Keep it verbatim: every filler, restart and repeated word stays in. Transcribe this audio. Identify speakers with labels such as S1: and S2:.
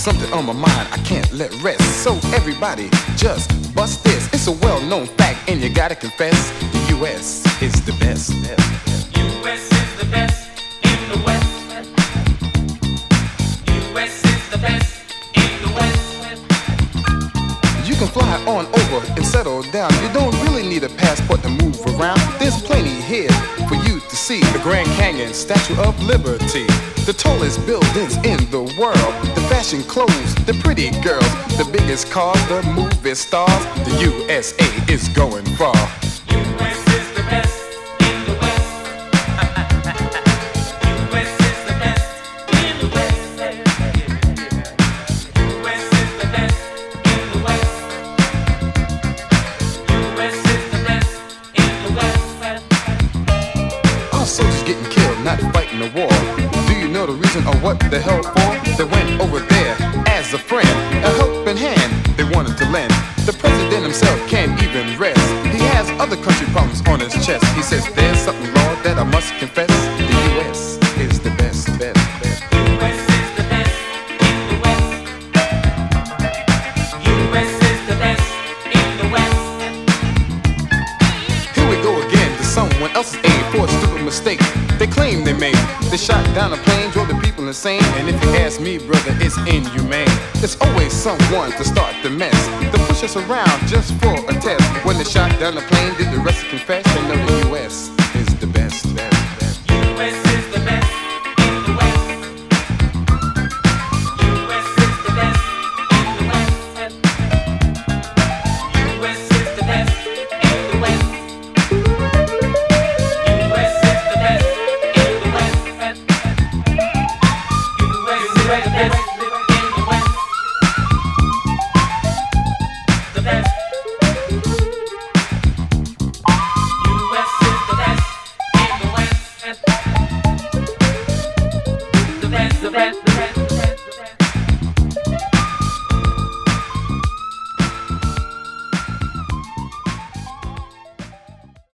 S1: something on my mind I can't let rest. So everybody, just bust this. It's a well-known fact, and you gotta confess, the U S is the best.
S2: U S is the best in the West. U S is the best in the West.
S1: You can fly on over and settle down. You don't really need a passport to move around. There's plenty here for you to see. The Grand Canyon, Statue of Liberty, the tallest buildings in the world, the fashion clothes, the pretty girls, the biggest cars, the movie stars. The U S A is going far.
S2: U S is the best in the West. U S is the best in the West. U S is the best in the West. U S is the best in the West.
S1: Our soldiers getting killed, not fighting the war. Do you know the reason or what the hell for? They went over there as a friend, a helping hand they wanted to lend. The president himself can't even rest. He has other country problems on his chest. He says there's something, Lord, that I must confess. The U S is the best, best, best.
S2: U S is the best in the West. U S is the best in the West.
S1: Here we go again to someone else's aid for a stupid mistake they claim they made. They shot down a plane, drove the people insane. And if you ask me, brother, it's inhumane. There's always someone to start the mess, to push us around just for a test. When they shot down the plane, did the rest confess? They know the U S